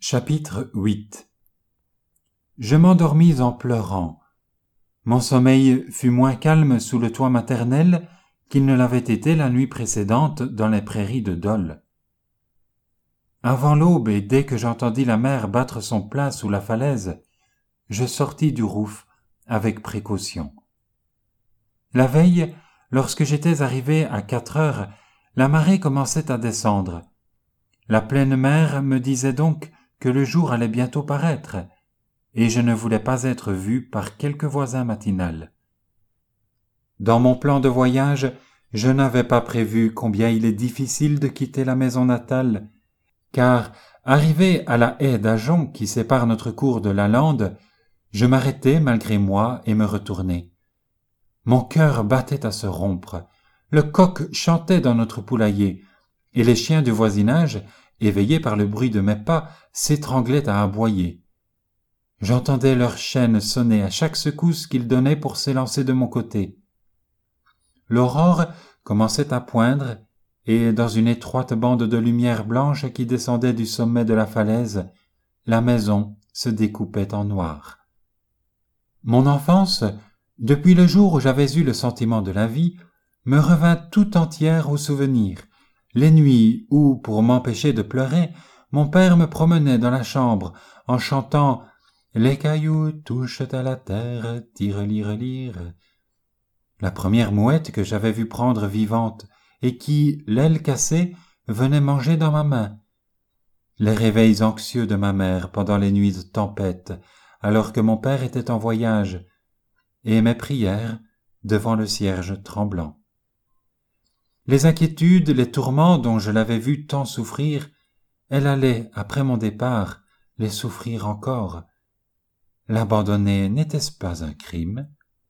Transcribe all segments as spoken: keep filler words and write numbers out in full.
Chapitre huit. Je m'endormis en pleurant. Mon sommeil fut moins calme sous le toit maternel qu'il ne l'avait été la nuit précédente dans les prairies de Dole. Avant l'aube et dès que j'entendis la mer battre son plein sous la falaise, je sortis du rouf avec précaution. La veille, lorsque j'étais arrivé à quatre heures, la marée commençait à descendre. La pleine mer me disait donc que le jour allait bientôt paraître, et je ne voulais pas être vu par quelque voisin matinal. Dans mon plan de voyage, je n'avais pas prévu combien il est difficile de quitter la maison natale, car, arrivé à la haie d'Ajon qui sépare notre cour de la lande, je m'arrêtai malgré moi et me retournai. Mon cœur battait à se rompre, le coq chantait dans notre poulailler, et les chiens du voisinage, éveillés par le bruit de mes pas, s'étranglaient à aboyer. J'entendais leurs chaînes sonner à chaque secousse qu'ils donnaient pour s'élancer de mon côté. L'aurore commençait à poindre, et dans une étroite bande de lumière blanche qui descendait du sommet de la falaise, la maison se découpait en noir. Mon enfance, depuis le jour où j'avais eu le sentiment de la vie, me revint tout entière au souvenir. Les nuits où, pour m'empêcher de pleurer, mon père me promenait dans la chambre en chantant « Les cailloux touchent à la terre, tire-lire-lire ». La première mouette que j'avais vue prendre vivante et qui, l'aile cassée, venait manger dans ma main. Les réveils anxieux de ma mère pendant les nuits de tempête, alors que mon père était en voyage, et mes prières devant le cierge tremblant. Les inquiétudes, les tourments dont je l'avais vue tant souffrir, elle allait, après mon départ, les souffrir encore. L'abandonner n'était-ce pas un crime?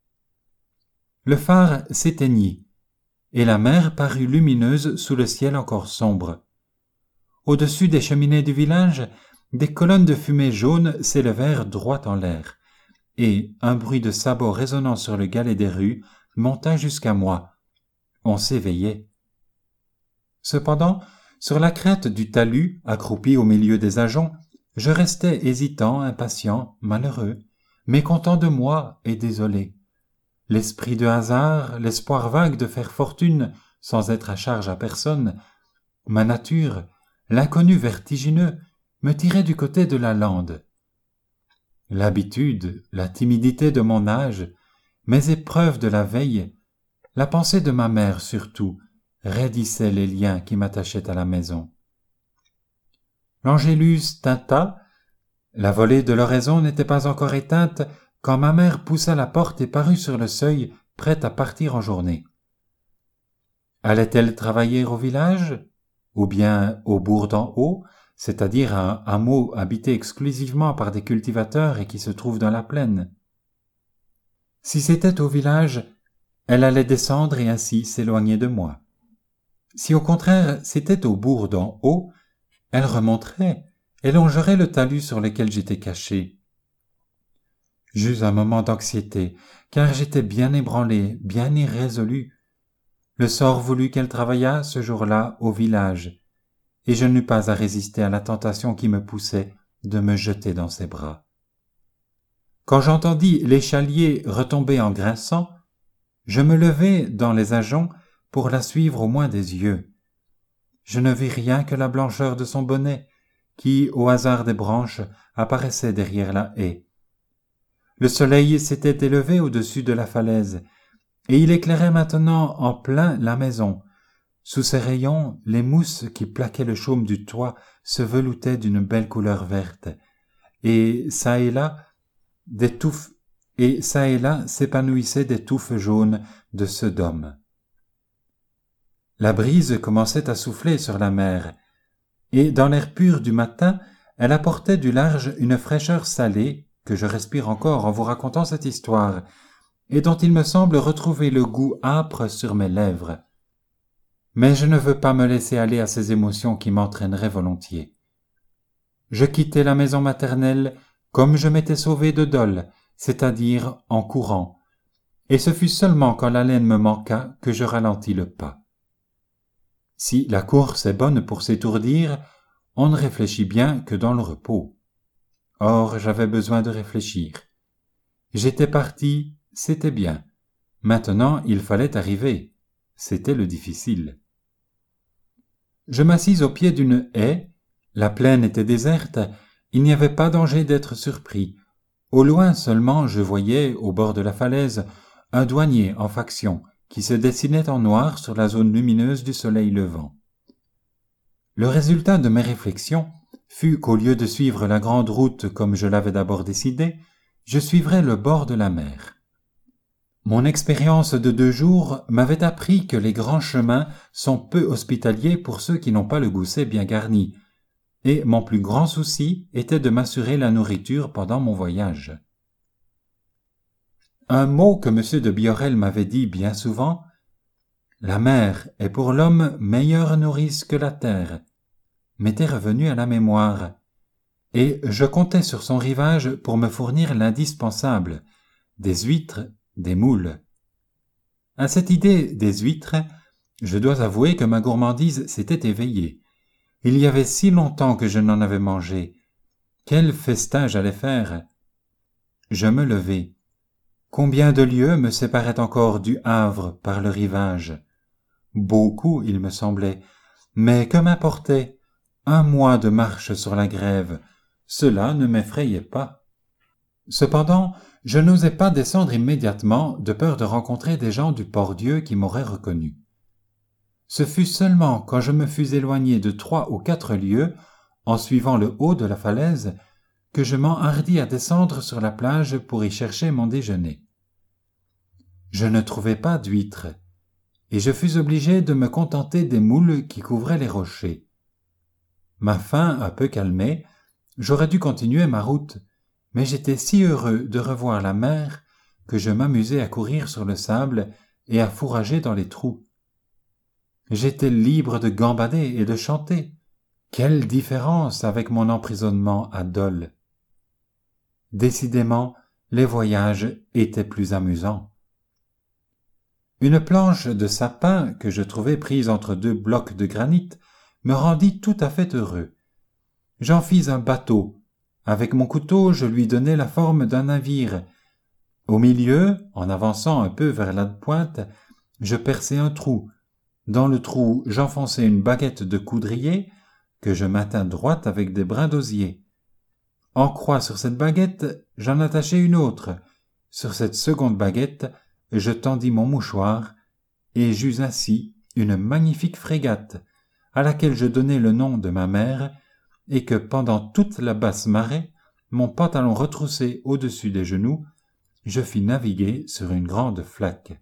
Le phare s'éteignit, et la mer parut lumineuse sous le ciel encore sombre. Au-dessus des cheminées du village, des colonnes de fumée jaune s'élevèrent droit en l'air, et un bruit de sabots résonnant sur le galet des rues monta jusqu'à moi. On s'éveillait. Cependant, sur la crête du talus, accroupi au milieu des ajoncs, je restais hésitant, impatient, malheureux, mécontent de moi et désolé. L'esprit de hasard, l'espoir vague de faire fortune sans être à charge à personne, ma nature, l'inconnu vertigineux, me tiraient du côté de la lande. L'habitude, la timidité de mon âge, mes épreuves de la veille, la pensée de ma mère surtout, raidissaient les liens qui m'attachaient à la maison. L'angélus tinta, la volée de l'oraison n'était pas encore éteinte quand ma mère poussa la porte et parut sur le seuil, prête à partir en journée. Allait-elle travailler au village, ou bien au bourg d'en haut, c'est-à-dire un hameau habité exclusivement par des cultivateurs et qui se trouve dans la plaine? Si c'était au village, elle allait descendre et ainsi s'éloigner de moi. Si au contraire c'était au bourg d'en haut, elle remonterait et longerait le talus sur lequel j'étais caché. J'eus un moment d'anxiété, car j'étais bien ébranlé, bien irrésolu. Le sort voulut qu'elle travaillât ce jour-là au village, et je n'eus pas à résister à la tentation qui me poussait de me jeter dans ses bras. Quand j'entendis l'échalier retomber en grinçant, je me levai dans les ajoncs pour la suivre au moins des yeux. Je ne vis rien que la blancheur de son bonnet, qui, au hasard des branches, apparaissait derrière la haie. Le soleil s'était élevé au-dessus de la falaise, et il éclairait maintenant en plein la maison. Sous ses rayons, les mousses qui plaquaient le chaume du toit se veloutaient d'une belle couleur verte, et çà et là, des touffes, et çà et là s'épanouissaient des touffes jaunes de Sodome. La brise commençait à souffler sur la mer, et dans l'air pur du matin, elle apportait du large une fraîcheur salée que je respire encore en vous racontant cette histoire, et dont il me semble retrouver le goût âpre sur mes lèvres. Mais je ne veux pas me laisser aller à ces émotions qui m'entraîneraient volontiers. Je quittai la maison maternelle comme je m'étais sauvé de Dole, c'est-à-dire en courant, et ce fut seulement quand l'haleine me manqua que je ralentis le pas. Si la course est bonne pour s'étourdir, on ne réfléchit bien que dans le repos. Or, j'avais besoin de réfléchir. J'étais parti, c'était bien. Maintenant, il fallait arriver. C'était le difficile. Je m'assis au pied d'une haie. La plaine était déserte. Il n'y avait pas danger d'être surpris. Au loin seulement, je voyais, au bord de la falaise, un douanier en faction qui se dessinait en noir sur la zone lumineuse du soleil levant. Le résultat de mes réflexions fut qu'au lieu de suivre la grande route comme je l'avais d'abord décidé, je suivrais le bord de la mer. Mon expérience de deux jours m'avait appris que les grands chemins sont peu hospitaliers pour ceux qui n'ont pas le gousset bien garni, et mon plus grand souci était de m'assurer la nourriture pendant mon voyage. Un mot que M. de Biorel m'avait dit bien souvent, « La mer est pour l'homme meilleure nourrice que la terre », m'était revenu à la mémoire, et je comptais sur son rivage pour me fournir l'indispensable, des huîtres, des moules. À cette idée des huîtres, je dois avouer que ma gourmandise s'était éveillée. Il y avait si longtemps que je n'en avais mangé. Quel festin j'allais faire! Je me levai. Combien de lieues me séparaient encore du Havre par le rivage? Beaucoup, il me semblait, mais que m'importait? Un mois de marche sur la grève, cela ne m'effrayait pas. Cependant, je n'osais pas descendre immédiatement de peur de rencontrer des gens du Port-Dieu qui m'auraient reconnu. Ce fut seulement quand je me fus éloigné de trois ou quatre lieues, en suivant le haut de la falaise, que je m'enhardis à descendre sur la plage pour y chercher mon déjeuner. Je ne trouvai pas d'huîtres, et je fus obligé de me contenter des moules qui couvraient les rochers. Ma faim un peu calmée, j'aurais dû continuer ma route, mais j'étais si heureux de revoir la mer que je m'amusai à courir sur le sable et à fourrager dans les trous. J'étais libre de gambader et de chanter. Quelle différence avec mon emprisonnement à Dole! Décidément, les voyages étaient plus amusants. Une planche de sapin que je trouvai prise entre deux blocs de granit me rendit tout à fait heureux. J'en fis un bateau. Avec mon couteau, je lui donnai la forme d'un navire. Au milieu, en avançant un peu vers la pointe, je perçai un trou. Dans le trou, j'enfonçai une baguette de coudrier que je maintins droite avec des brins d'osier. En croix sur cette baguette, j'en attachai une autre. Sur cette seconde baguette, je tendis mon mouchoir et j'eus ainsi une magnifique frégate à laquelle je donnai le nom de ma mère et que pendant toute la basse marée, mon pantalon retroussé au-dessus des genoux, je fis naviguer sur une grande flaque.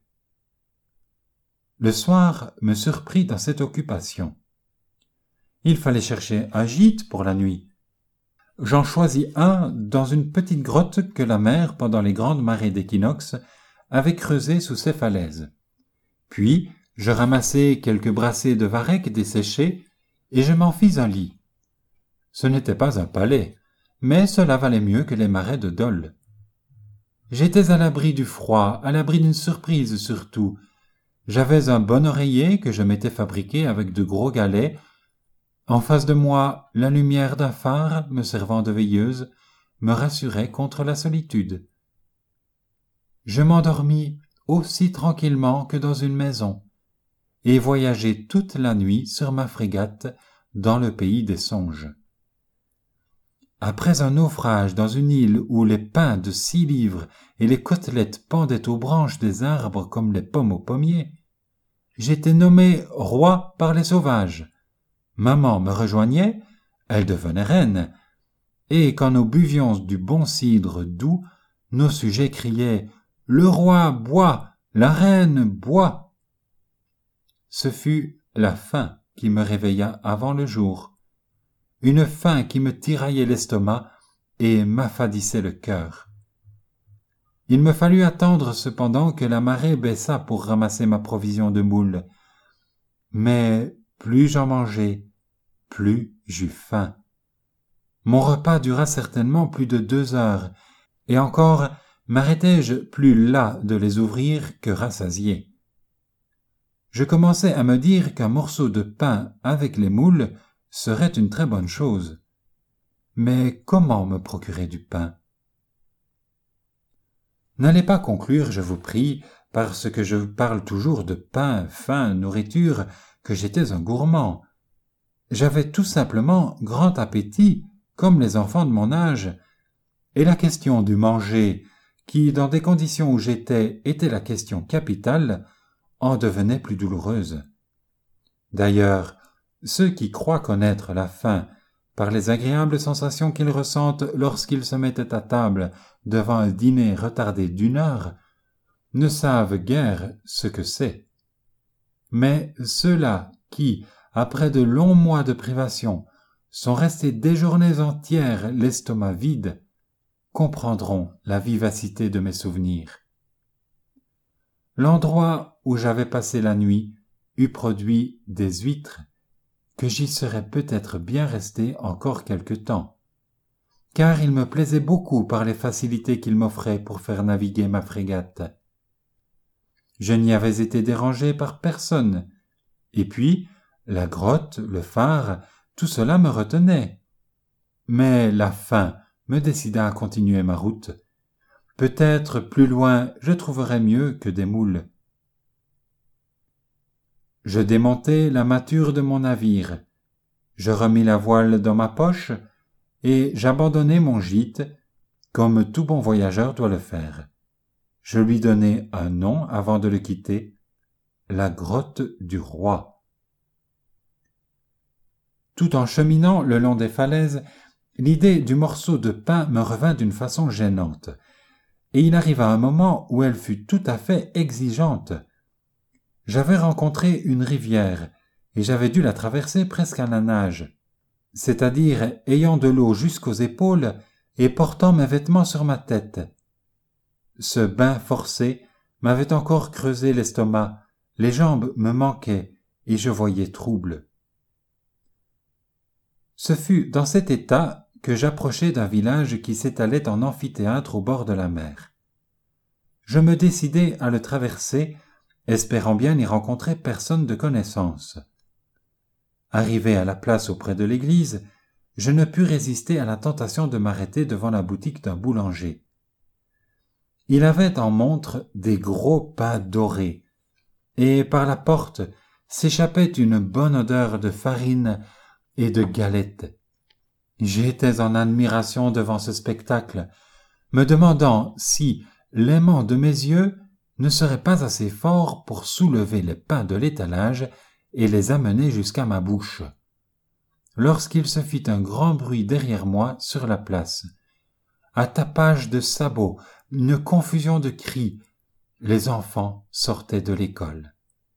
Le soir me surprit dans cette occupation. Il fallait chercher un gîte pour la nuit. J'en choisis un dans une petite grotte que la mer, pendant les grandes marées d'équinoxe, avait creusée sous ses falaises. Puis, je ramassai quelques brassées de varech desséchées et je m'en fis un lit. Ce n'était pas un palais, mais cela valait mieux que les marais de Dole. J'étais à l'abri du froid, à l'abri d'une surprise surtout. J'avais un bon oreiller que je m'étais fabriqué avec de gros galets. En face de moi, la lumière d'un phare, me servant de veilleuse, me rassurait contre la solitude. Je m'endormis aussi tranquillement que dans une maison, et voyageai toute la nuit sur ma frégate dans le pays des songes. Après un naufrage dans une île où les pains de six livres et les côtelettes pendaient aux branches des arbres comme les pommes aux pommiers, j'étais nommé roi par les sauvages. Maman me rejoignait, elle devenait reine, et quand nous buvions du bon cidre doux, nos sujets criaient « Le roi boit, la reine boit !» Ce fut la faim qui me réveilla avant le jour, une faim qui me tiraillait l'estomac et m'affadissait le cœur. Il me fallut attendre cependant que la marée baissa pour ramasser ma provision de moules, mais plus j'en mangeai, plus j'eus faim. Mon repas dura certainement plus de deux heures, et encore m'arrêtai-je plus las de les ouvrir que rassasié. Je commençais à me dire qu'un morceau de pain avec les moules serait une très bonne chose. Mais comment me procurer du pain? N'allez pas conclure, je vous prie, parce que je parle toujours de pain, faim, nourriture, que j'étais un gourmand. J'avais tout simplement grand appétit, comme les enfants de mon âge, et la question du manger, qui, dans des conditions où j'étais, était la question capitale, en devenait plus douloureuse. D'ailleurs, ceux qui croient connaître la faim par les agréables sensations qu'ils ressentent lorsqu'ils se mettaient à table devant un dîner retardé d'une heure, ne savent guère ce que c'est. Mais ceux-là qui, après de longs mois de privation, sont restés des journées entières l'estomac vide, comprendront la vivacité de mes souvenirs. L'endroit où j'avais passé la nuit eût produit des huîtres, que j'y serais peut-être bien resté encore quelque temps, car il me plaisait beaucoup par les facilités qu'il m'offrait pour faire naviguer ma frégate. Je n'y avais été dérangé par personne, et puis la grotte, le phare, tout cela me retenait. Mais la faim me décida à continuer ma route. Peut-être plus loin je trouverais mieux que des moules. Je démontai la mâture de mon navire, je remis la voile dans ma poche, et j'abandonnai mon gîte, comme tout bon voyageur doit le faire. Je lui donnai un nom avant de le quitter, la grotte du roi. Tout en cheminant le long des falaises, l'idée du morceau de pain me revint d'une façon gênante, et il arriva un moment où elle fut tout à fait exigeante. J'avais rencontré une rivière, et j'avais dû la traverser presque à la nage, c'est-à-dire ayant de l'eau jusqu'aux épaules et portant mes vêtements sur ma tête. Ce bain forcé m'avait encore creusé l'estomac, les jambes me manquaient, et je voyais trouble. Ce fut dans cet état que j'approchai d'un village qui s'étalait en amphithéâtre au bord de la mer. Je me décidai à le traverser, espérant bien n'y rencontrer personne de connaissance. Arrivé à la place auprès de l'église, je ne pus résister à la tentation de m'arrêter devant la boutique d'un boulanger. Il avait en montre des gros pains dorés, et par la porte s'échappait une bonne odeur de farine et de galettes. J'étais en admiration devant ce spectacle, me demandant si l'aimant de mes yeux ne serait pas assez fort pour soulever les pains de l'étalage et les amener jusqu'à ma bouche. Lorsqu'il se fit un grand bruit derrière moi sur la place, un tapage de sabots, une confusion de cris, les enfants sortaient de l'école.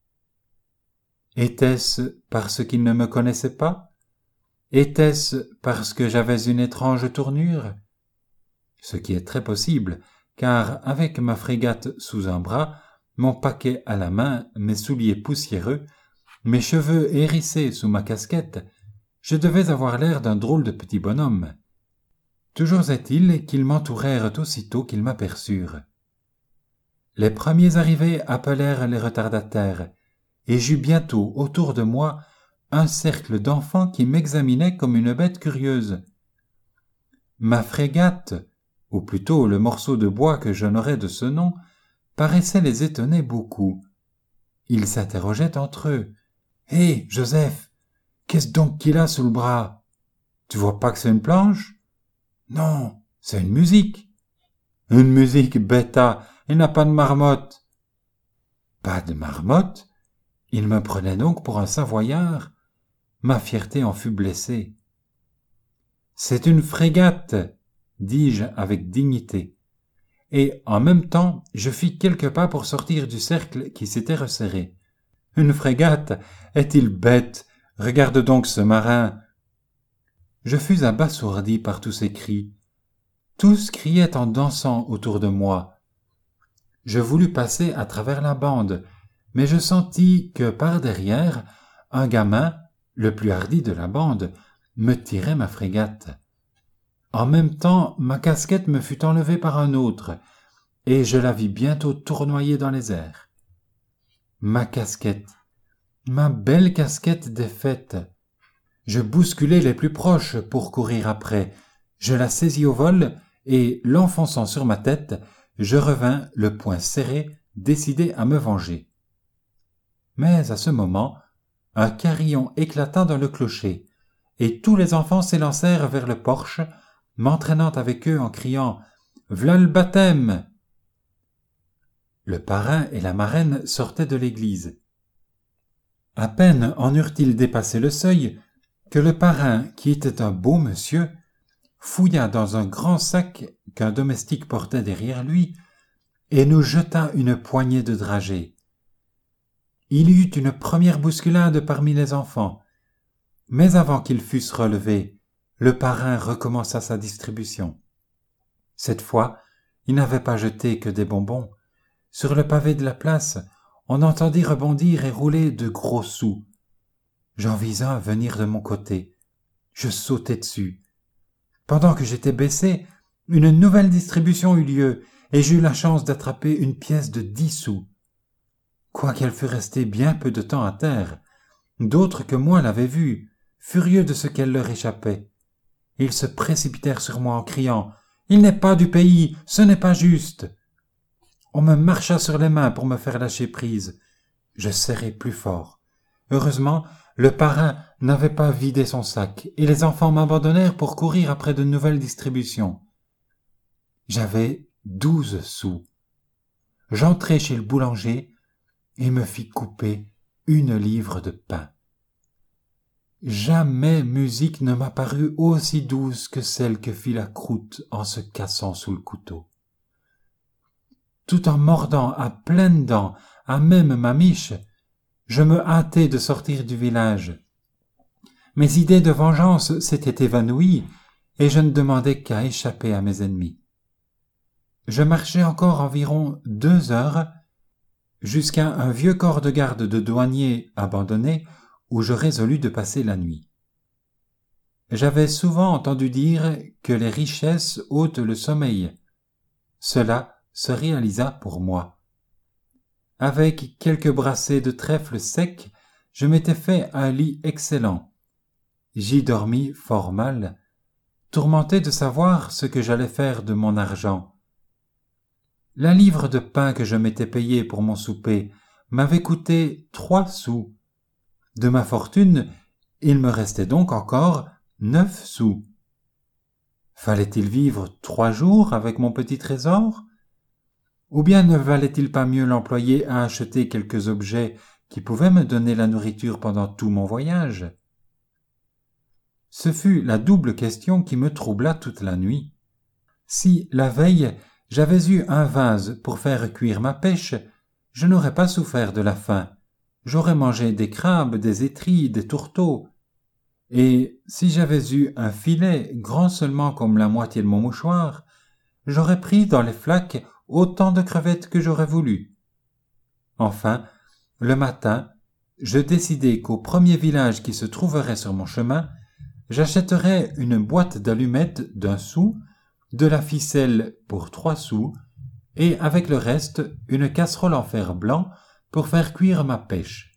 Était-ce parce qu'ils ne me connaissaient pas? Était-ce parce que j'avais une étrange tournure? Ce qui est très possible, car avec ma frégate sous un bras, mon paquet à la main, mes souliers poussiéreux, mes cheveux hérissés sous ma casquette, je devais avoir l'air d'un drôle de petit bonhomme. Toujours est-il qu'ils m'entourèrent aussitôt qu'ils m'aperçurent. Les premiers arrivés appelèrent les retardataires, et j'eus bientôt autour de moi un cercle d'enfants qui m'examinaient comme une bête curieuse. Ma frégate, ou plutôt le morceau de bois que j'honorais de ce nom, paraissait les étonner beaucoup. Ils s'interrogeaient entre eux. « Hé, Joseph, qu'est-ce donc qu'il a sous le bras? Tu vois pas que c'est une planche? Non, c'est une musique. Une musique, bêta, il n'a pas de marmotte. Pas de marmotte? Il me prenait donc pour un savoyard. Ma fierté en fut blessée. C'est une frégate, dis-je avec dignité. Et en même temps, je fis quelques pas pour sortir du cercle qui s'était resserré. Une frégate? Est-il bête? Regarde donc ce marin. Je fus abasourdi par tous ces cris. Tous criaient en dansant autour de moi. Je voulus passer à travers la bande, mais je sentis que par derrière, un gamin, le plus hardi de la bande, me tirait ma frégate. En même temps, ma casquette me fut enlevée par un autre, et je la vis bientôt tournoyer dans les airs. Ma casquette, ma belle casquette défaite. Je bousculai les plus proches pour courir après. Je la saisis au vol et, l'enfonçant sur ma tête, je revins le poing serré, décidé à me venger. Mais à ce moment, un carillon éclata dans le clocher, et tous les enfants s'élancèrent vers le porche, m'entraînant avec eux en criant « V'là le baptême !» Le parrain et la marraine sortaient de l'église. À peine en eurent-ils dépassé le seuil que le parrain, qui était un beau monsieur, fouilla dans un grand sac qu'un domestique portait derrière lui et nous jeta une poignée de dragées. Il y eut une première bousculade parmi les enfants, mais avant qu'ils fussent relevés, le parrain recommença sa distribution. Cette fois, il n'avait pas jeté que des bonbons. Sur le pavé de la place, on entendit rebondir et rouler de gros sous. J'en vis un venir de mon côté. Je sautai dessus. Pendant que j'étais baissé, une nouvelle distribution eut lieu et j'eus la chance d'attraper une pièce de dix sous. Quoiqu'elle fût restée bien peu de temps à terre, d'autres que moi l'avaient vue, furieux de ce qu'elle leur échappait. Ils se précipitèrent sur moi en criant « Il n'est pas du pays, ce n'est pas juste !» On me marcha sur les mains pour me faire lâcher prise. Je serrai plus fort. Heureusement, le parrain n'avait pas vidé son sac et les enfants m'abandonnèrent pour courir après de nouvelles distributions. J'avais douze sous. J'entrai chez le boulanger et me fis couper une livre de pain. Jamais musique ne m'apparut aussi douce que celle que fit la croûte en se cassant sous le couteau. Tout en mordant à pleines dents, à même ma miche, je me hâtai de sortir du village. Mes idées de vengeance s'étaient évanouies et je ne demandais qu'à échapper à mes ennemis. Je marchai encore environ deux heures jusqu'à un vieux corps de garde de douanier abandonné où je résolus de passer la nuit. J'avais souvent entendu dire que les richesses ôtent le sommeil. Cela se réalisa pour moi. Avec quelques brassées de trèfle sec, je m'étais fait un lit excellent. J'y dormis fort mal, tourmenté de savoir ce que j'allais faire de mon argent. La livre de pain que je m'étais payée pour mon souper m'avait coûté trois sous. De ma fortune, il me restait donc encore neuf sous. Fallait-il vivre trois jours avec mon petit trésor ? Ou bien ne valait-il pas mieux l'employer à acheter quelques objets qui pouvaient me donner la nourriture pendant tout mon voyage ? Ce fut la double question qui me troubla toute la nuit. Si, la veille, j'avais eu un vase pour faire cuire ma pêche, je n'aurais pas souffert de la faim. J'aurais mangé des crabes, des étrilles, des tourteaux. Et si j'avais eu un filet grand seulement comme la moitié de mon mouchoir, j'aurais pris dans les flaques autant de crevettes que j'aurais voulu. Enfin, le matin, je décidai qu'au premier village qui se trouverait sur mon chemin, j'achèterais une boîte d'allumettes d'un sou, de la ficelle pour trois sous, et avec le reste, une casserole en fer blanc pour faire cuire ma pêche.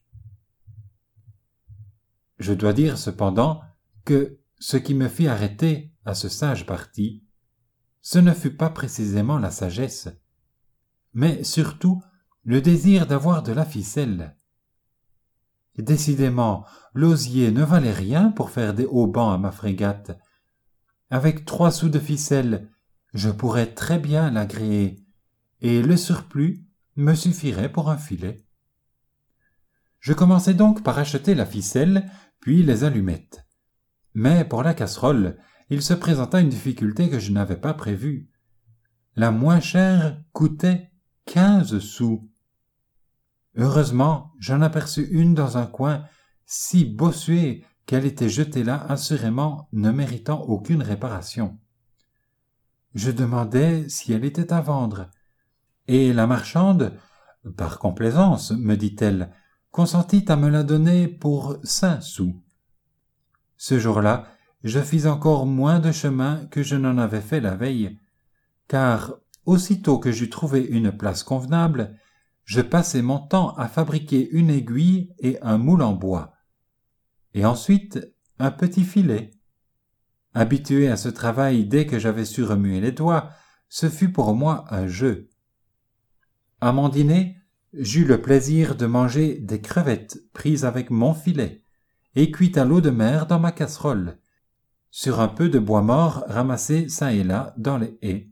Je dois dire cependant que ce qui me fit arrêter à ce sage parti, ce ne fut pas précisément la sagesse, mais surtout le désir d'avoir de la ficelle. Décidément, l'osier ne valait rien pour faire des haubans à ma frégate. Avec trois sous de ficelle, je pourrais très bien l'agréer, et le surplus me suffirait pour un filet. Je commençai donc par acheter la ficelle, puis les allumettes. Mais pour la casserole, il se présenta une difficulté que je n'avais pas prévue. La moins chère coûtait quinze sous. Heureusement, j'en aperçus une dans un coin si bossuée qu'elle était jetée là assurément ne méritant aucune réparation. Je demandai si elle était à vendre, et la marchande, par complaisance, me dit-elle, consentit à me la donner pour cinq sous. Ce jour-là, je fis encore moins de chemin que je n'en avais fait la veille, car aussitôt que j'eus trouvé une place convenable, je passai mon temps à fabriquer une aiguille et un moule en bois. Et ensuite, un petit filet. Habitué à ce travail dès que j'avais su remuer les doigts, ce fut pour moi un jeu. À mon dîner, j'eus le plaisir de manger des crevettes prises avec mon filet et cuites à l'eau de mer dans ma casserole, sur un peu de bois mort ramassé çà et là dans les haies.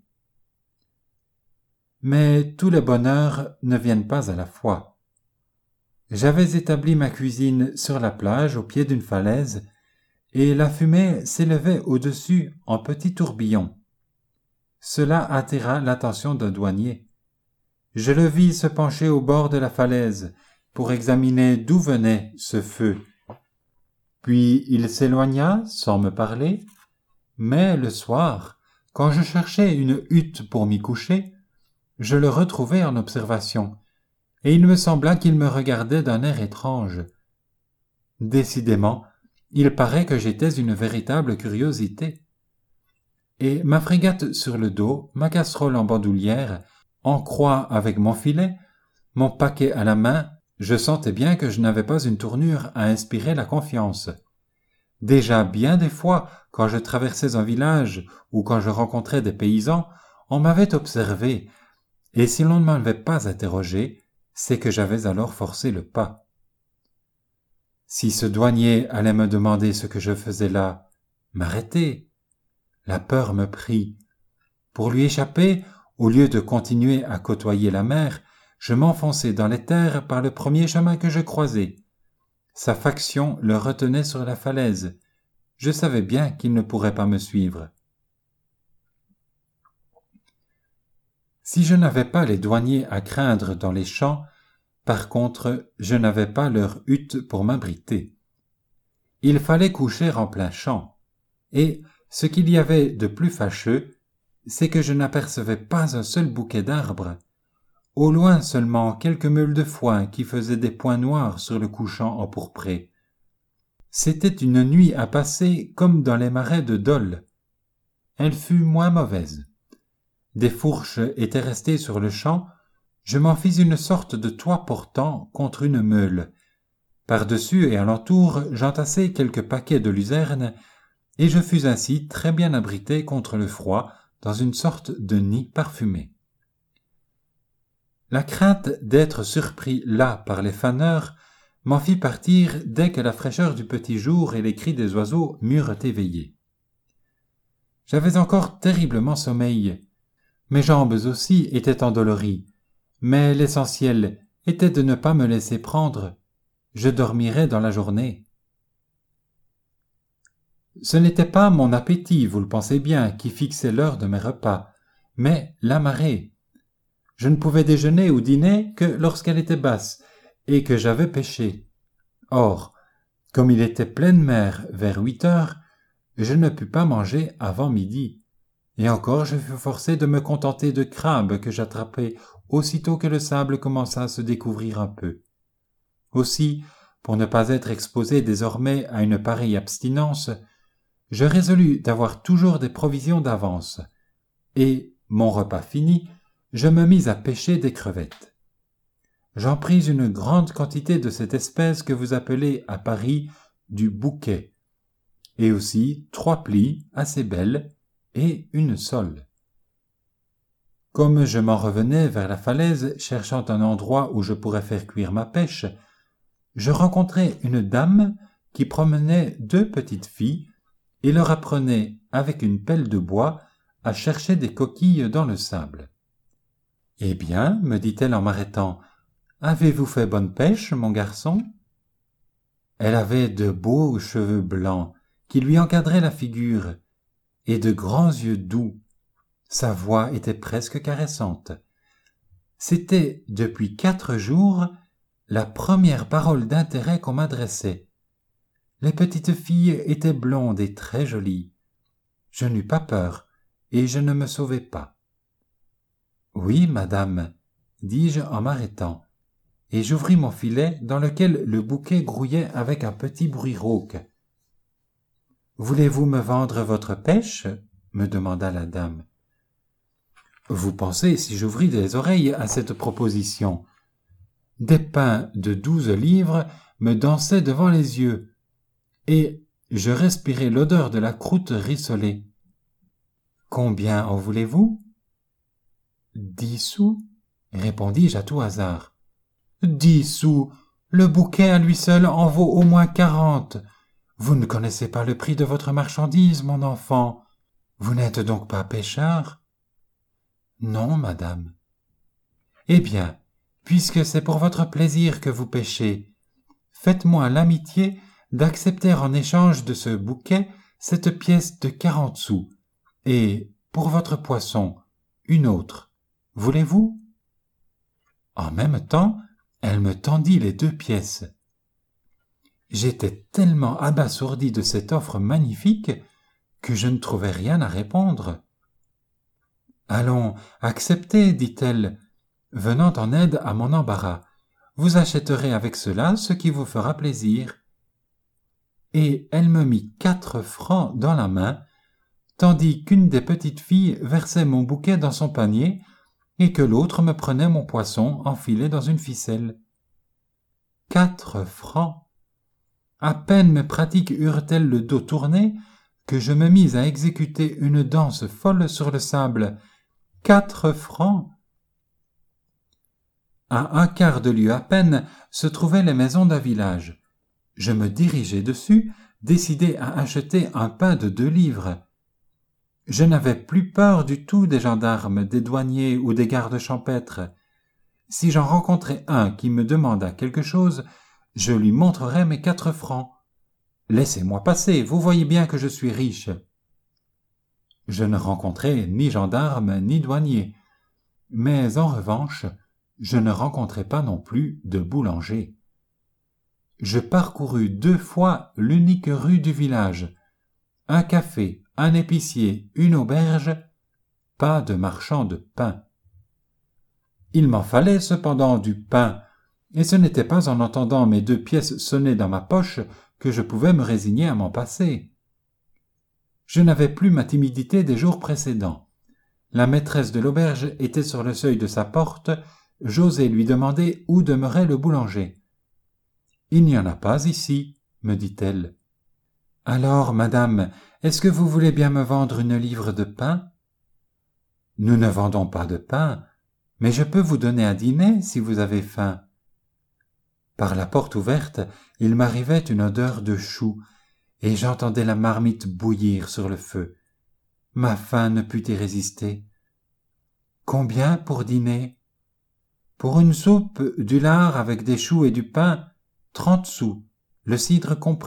Mais tous les bonheurs ne viennent pas à la fois. J'avais établi ma cuisine sur la plage au pied d'une falaise, et la fumée s'élevait au-dessus en petits tourbillons. Cela attira l'attention d'un douanier. Je le vis se pencher au bord de la falaise pour examiner d'où venait ce feu. Puis il s'éloigna sans me parler, mais le soir, quand je cherchais une hutte pour m'y coucher, je le retrouvai en observation, et il me sembla qu'il me regardait d'un air étrange. Décidément, il paraît que j'étais une véritable curiosité. Et ma frégate sur le dos, ma casserole en bandoulière, en croix avec mon filet, mon paquet à la main, je sentais bien que je n'avais pas une tournure à inspirer la confiance. Déjà bien des fois, quand je traversais un village ou quand je rencontrais des paysans, on m'avait observé, et si l'on ne m'avait pas interrogé, c'est que j'avais alors forcé le pas. Si ce douanier allait me demander ce que je faisais là, m'arrêter, la peur me prit. Pour lui échapper, au lieu de continuer à côtoyer la mer, je m'enfonçai dans les terres par le premier chemin que je croisai. Sa faction le retenait sur la falaise. Je savais bien qu'il ne pourrait pas me suivre. Si je n'avais pas les douaniers à craindre dans les champs, par contre, je n'avais pas leur hutte pour m'abriter. Il fallait coucher en plein champ, et ce qu'il y avait de plus fâcheux, c'est que je n'apercevais pas un seul bouquet d'arbres, au loin seulement quelques meules de foin qui faisaient des points noirs sur le couchant empourpré. C'était une nuit à passer comme dans les marais de Dole. Elle fut moins mauvaise. Des fourches étaient restées sur le champ, je m'en fis une sorte de toit portant contre une meule. Par-dessus et alentour, j'entassai quelques paquets de luzerne, et je fus ainsi très bien abrité contre le froid dans une sorte de nid parfumé. La crainte d'être surpris là par les faneurs m'en fit partir dès que la fraîcheur du petit jour et les cris des oiseaux m'eurent éveillé. J'avais encore terriblement sommeil. Mes jambes aussi étaient endolories, mais l'essentiel était de ne pas me laisser prendre. Je dormirais dans la journée. Ce n'était pas mon appétit, vous le pensez bien, qui fixait l'heure de mes repas, mais la marée. Je ne pouvais déjeuner ou dîner que lorsqu'elle était basse et que j'avais pêché. Or, comme il était pleine mer vers huit heures, je ne pus pas manger avant midi. Et encore je fus forcé de me contenter de crabes que j'attrapai aussitôt que le sable commença à se découvrir un peu. Aussi, pour ne pas être exposé désormais à une pareille abstinence, je résolus d'avoir toujours des provisions d'avance, et, mon repas fini, je me mis à pêcher des crevettes. J'en pris une grande quantité de cette espèce que vous appelez à Paris du bouquet, et aussi trois plis assez belles et une sole. Comme je m'en revenais vers la falaise cherchant un endroit où je pourrais faire cuire ma pêche, je rencontrai une dame qui promenait deux petites filles et leur apprenait avec une pelle de bois à chercher des coquilles dans le sable. « Eh bien, me dit-elle en m'arrêtant, avez-vous fait bonne pêche, mon garçon ?» Elle avait de beaux cheveux blancs qui lui encadraient la figure et de grands yeux doux. Sa voix était presque caressante. C'était, depuis quatre jours, la première parole d'intérêt qu'on m'adressait. Les petites filles étaient blondes et très jolies. Je n'eus pas peur, et je ne me sauvai pas. « Oui, madame, » dis-je en m'arrêtant, et j'ouvris mon filet dans lequel le bouquet grouillait avec un petit bruit rauque. « Voulez-vous me vendre votre pêche ?» me demanda la dame. Vous pensez si j'ouvris les oreilles à cette proposition. Des pains de douze livres me dansaient devant les yeux, et Je respirai l'odeur de la croûte rissolée. « Combien en voulez-vous » ? « Dix sous, » répondis-je à tout hasard. « Dix sous, le bouquet à lui seul en vaut au moins quarante. Vous ne connaissez pas le prix de votre marchandise, mon enfant. Vous n'êtes donc pas pêcheur ?»« Non, madame. »« Eh bien, puisque c'est pour votre plaisir que vous pêchez, faites-moi l'amitié d'accepter en échange de ce bouquet cette pièce de quarante sous, et, pour votre poisson, une autre. Voulez-vous » En même temps, elle me tendit les deux pièces. J'étais tellement abasourdi de cette offre magnifique que je ne trouvais rien à répondre. « Allons, acceptez, dit-elle, venant en aide à mon embarras. Vous achèterez avec cela ce qui vous fera plaisir. » Et elle me mit quatre francs dans la main, tandis qu'une des petites filles versait mon bouquet dans son panier et que l'autre me prenait mon poisson enfilé dans une ficelle. Quatre francs! À peine mes pratiques eurent-elles le dos tourné que je me mis à exécuter une danse folle sur le sable. Quatre francs! À un quart de lieue à peine se trouvaient les maisons d'un village. Je me dirigeai dessus, décidé à acheter un pain de deux livres. Je n'avais plus peur du tout des gendarmes, des douaniers ou des gardes champêtres. Si j'en rencontrais un qui me demanda quelque chose, je lui montrerais mes quatre francs. Laissez-moi passer, vous voyez bien que je suis riche. Je ne rencontrai ni gendarme ni douanier, mais en revanche, je ne rencontrai pas non plus de boulanger. Je parcourus deux fois l'unique rue du village. Un café, un épicier, une auberge, pas de marchand de pain. Il m'en fallait cependant du pain, et ce n'était pas en entendant mes deux pièces sonner dans ma poche que je pouvais me résigner à m'en passer. Je n'avais plus ma timidité des jours précédents. La maîtresse de l'auberge était sur le seuil de sa porte, j'osai lui demander où demeurait le boulanger. « Il n'y en a pas ici, » me dit-elle. « Alors, madame, est-ce que vous voulez bien me vendre une livre de pain ?»« Nous ne vendons pas de pain, mais je peux vous donner à dîner si vous avez faim. » Par la porte ouverte, il m'arrivait une odeur de choux, et j'entendais la marmite bouillir sur le feu. Ma faim ne put y résister. « Combien pour dîner ?»« Pour une soupe, du lard avec des choux et du pain, trente sous, le cidre compris. »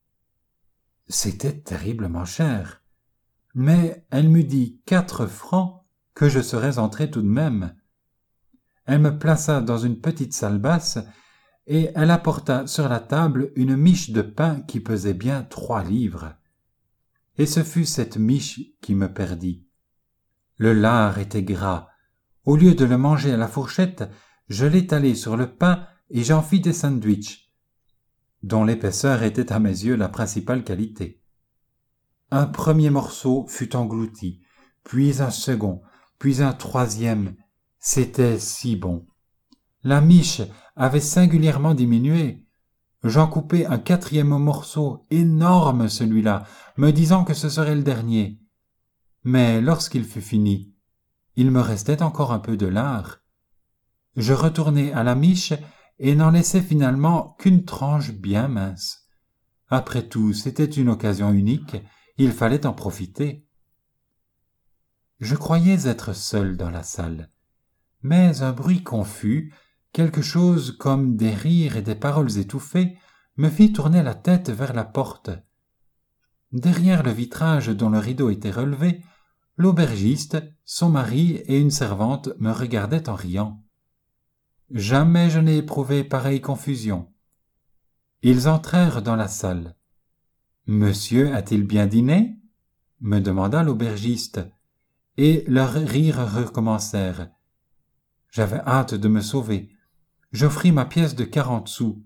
C'était terriblement cher, mais elle m'eût dit quatre francs que je serais entré tout de même. Elle me plaça dans une petite salle basse et elle apporta sur la table une miche de pain qui pesait bien trois livres. Et ce fut cette miche qui me perdit. Le lard était gras. Au lieu de le manger à la fourchette, je l'étalai sur le pain et j'en fis des sandwichs, dont l'épaisseur était à mes yeux la principale qualité. Un premier morceau fut englouti, puis un second, puis un troisième. C'était si bon. La miche avait singulièrement diminué. J'en coupai un quatrième morceau, énorme celui-là, me disant que ce serait le dernier. Mais lorsqu'il fut fini, il me restait encore un peu de lard. Je retournai à la miche et n'en laissai finalement qu'une tranche bien mince. Après tout, c'était une occasion unique, il fallait en profiter. Je croyais être seul dans la salle, mais un bruit confus, quelque chose comme des rires et des paroles étouffées, me fit tourner la tête vers la porte. Derrière le vitrage dont le rideau était relevé, l'aubergiste, son mari et une servante me regardaient en riant. Jamais je n'ai éprouvé pareille confusion. Ils entrèrent dans la salle. « Monsieur a-t-il bien dîné ?» me demanda l'aubergiste, et leurs rires recommencèrent. J'avais hâte de me sauver. J'offris ma pièce de quarante sous.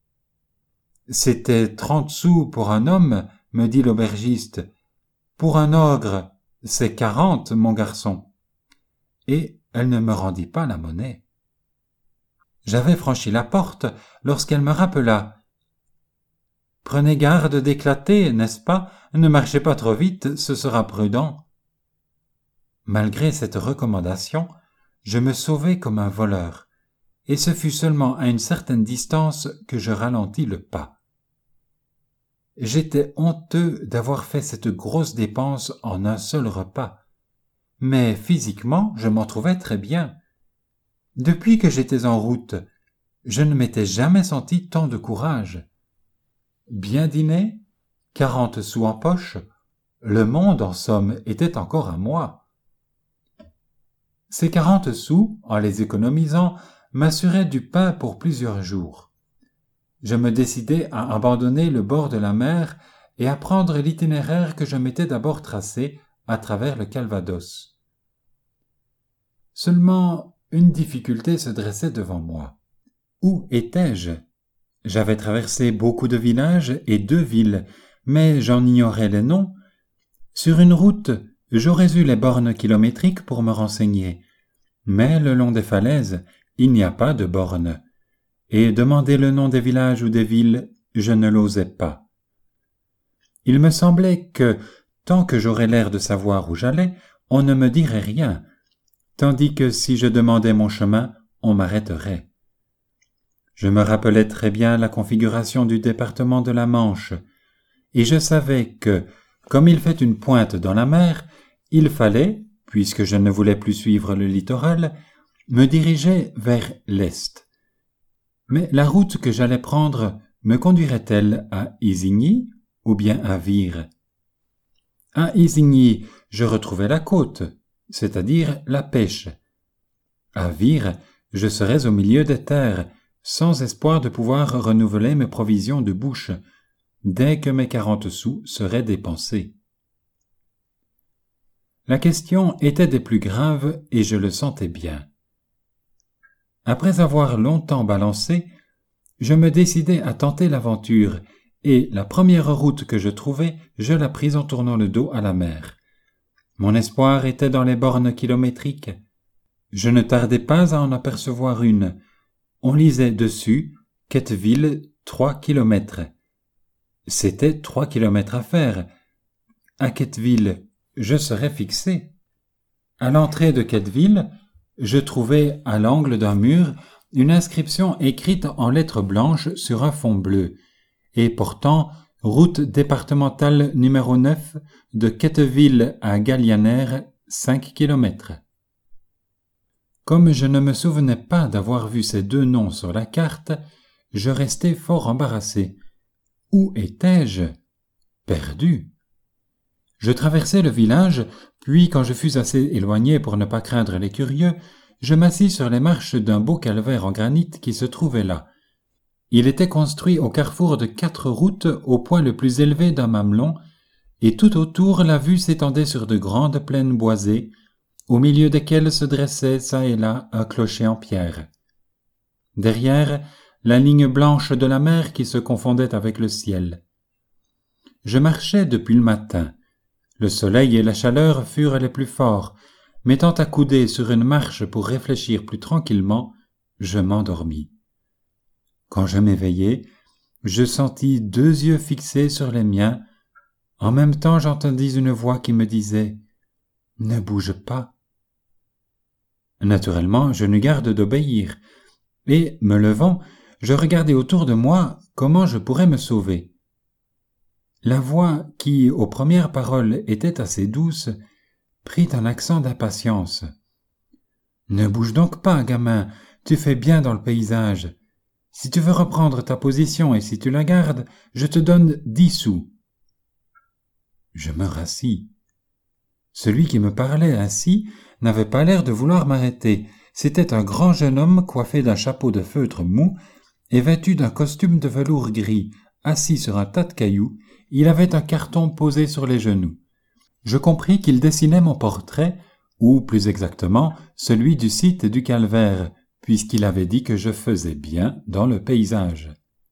« C'était trente sous pour un homme, » me dit l'aubergiste. « Pour un ogre, c'est quarante, mon garçon. » Et elle ne me rendit pas la monnaie. J'avais franchi la porte lorsqu'elle me rappela. Prenez garde d'éclater, n'est-ce pas? Ne marchez pas trop vite, ce sera prudent. » Malgré cette recommandation, je me sauvai comme un voleur, et ce fut seulement à une certaine distance que je ralentis le pas. J'étais honteux d'avoir fait cette grosse dépense en un seul repas, mais physiquement je m'en trouvais très bien. Depuis que j'étais en route, je ne m'étais jamais senti tant de courage. Bien dîné, quarante sous en poche, le monde, en somme, était encore à moi. Ces quarante sous, en les économisant, m'assuraient du pain pour plusieurs jours. Je me décidai à abandonner le bord de la mer et à prendre l'itinéraire que je m'étais d'abord tracé à travers le Calvados. Seulement, une difficulté se dressait devant moi. Où étais-je? J'avais traversé beaucoup de villages et deux villes, mais j'en ignorais les noms. Sur une route, j'aurais eu les bornes kilométriques pour me renseigner, mais le long des falaises, il n'y a pas de bornes, et demander le nom des villages ou des villes, je ne l'osais pas. Il me semblait que, tant que j'aurais l'air de savoir où j'allais, on ne me dirait rien, tandis que si je demandais mon chemin, on m'arrêterait. Je me rappelais très bien la configuration du département de la Manche, et je savais que, comme il fait une pointe dans la mer, il fallait, puisque je ne voulais plus suivre le littoral, me diriger vers l'est. Mais la route que j'allais prendre me conduirait-elle à Isigny ou bien à Vire? À Isigny, je retrouvais la côte, c'est-à-dire la pêche. À Vire, je serais au milieu des terres, sans espoir de pouvoir renouveler mes provisions de bouche, dès que mes quarante sous seraient dépensés. La question était des plus graves et je le sentais bien. Après avoir longtemps balancé, je me décidai à tenter l'aventure, et la première route que je trouvai, je la pris en tournant le dos à la mer. Mon espoir était dans les bornes kilométriques. Je ne tardai pas à en apercevoir une. On lisait dessus « Quetteville, trois kilomètres ». C'était trois kilomètres à faire. À Quetteville, je serais fixé. À l'entrée de Quetteville, je trouvai à l'angle d'un mur une inscription écrite en lettres blanches sur un fond bleu, et portant « Route départementale numéro neuf de Quetteville à Gallianère, cinq kilomètres ». Comme je ne me souvenais pas d'avoir vu ces deux noms sur la carte, je restai fort embarrassé. Où étais-je? Perdu. Je traversai le village, puis quand je fus assez éloigné pour ne pas craindre les curieux, je m'assis sur les marches d'un beau calvaire en granit qui se trouvait là. Il était construit au carrefour de quatre routes au point le plus élevé d'un mamelon, et tout autour la vue s'étendait sur de grandes plaines boisées, au milieu desquelles se dressait çà et là un clocher en pierre. Derrière, la ligne blanche de la mer qui se confondait avec le ciel. Je marchais depuis le matin. Le soleil et la chaleur furent les plus forts. M'étant accoudé sur une marche pour réfléchir plus tranquillement, je m'endormis. Quand je m'éveillai, je sentis deux yeux fixés sur les miens. En même temps, j'entendis une voix qui me disait « Ne bouge pas ». Naturellement, je n'eus garde d'obéir, et, me levant, je regardai autour de moi comment je pourrais me sauver. La voix, qui, aux premières paroles, était assez douce, prit un accent d'impatience. « Ne bouge donc pas, gamin, tu fais bien dans le paysage. Si tu veux reprendre ta position et si tu la gardes, je te donne dix sous. » Je me rassis. Celui qui me parlait ainsi n'avait pas l'air de vouloir m'arrêter. C'était un grand jeune homme coiffé d'un chapeau de feutre mou et vêtu d'un costume de velours gris. Assis sur un tas de cailloux, il avait un carton posé sur les genoux. Je compris qu'il dessinait mon portrait, ou plus exactement celui du site du calvaire, puisqu'il avait dit que je faisais bien dans le paysage.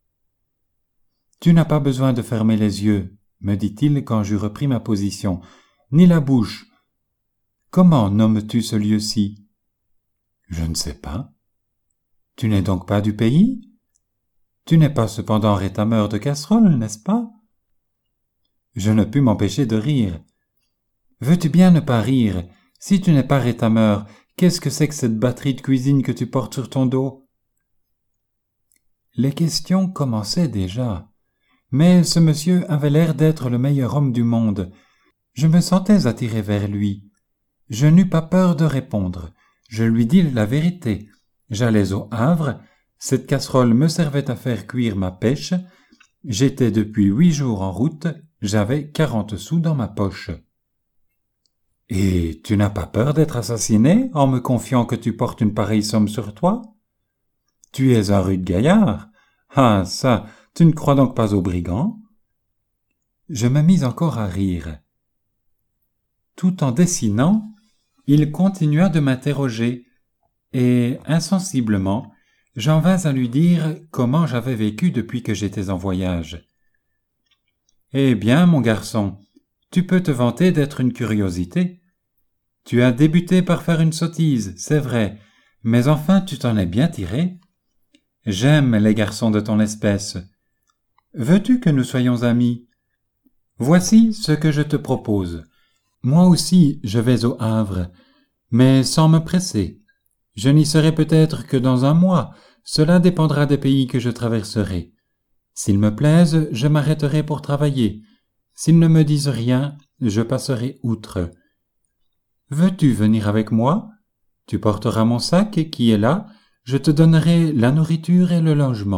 « Tu n'as pas besoin de fermer les yeux, » me dit-il quand j'eus repris ma position, « ni la bouche. Comment nommes-tu ce lieu-ci? »« Je ne sais pas. »« Tu n'es donc pas du pays? » Tu n'es pas cependant rétameur de casseroles, n'est-ce pas? Je ne pus m'empêcher de rire. Veux-tu bien ne pas rire? Si tu n'es pas rétameur, qu'est-ce que c'est que cette batterie de cuisine que tu portes sur ton dos? Les questions commençaient déjà. Mais ce monsieur avait l'air d'être le meilleur homme du monde. Je me sentais attiré vers lui. Je n'eus pas peur de répondre. Je lui dis la vérité. J'allais au Havre, cette casserole me servait à faire cuire ma pêche, j'étais depuis huit jours en route, j'avais quarante sous dans ma poche. « Et tu n'as pas peur d'être assassiné en me confiant que tu portes une pareille somme sur toi? Tu es un rude gaillard. Ah, ça, tu ne crois donc pas aux brigands? » Je me mis encore à rire. Tout en dessinant, il continua de m'interroger, et insensiblement, j'en vins à lui dire comment j'avais vécu depuis que j'étais en voyage. « Eh bien, mon garçon, tu peux te vanter d'être une curiosité. Tu as débuté par faire une sottise, c'est vrai, mais enfin tu t'en es bien tiré. J'aime les garçons de ton espèce. Veux-tu que nous soyons amis? Voici ce que je te propose. Moi aussi, je vais au Havre, mais sans me presser. Je n'y serai peut-être que dans un mois, cela dépendra des pays que je traverserai. S'ils me plaisent, je m'arrêterai pour travailler. S'ils ne me disent rien, je passerai outre. Veux-tu venir avec moi? Tu porteras mon sac qui est là, je te donnerai la nourriture et le logement. »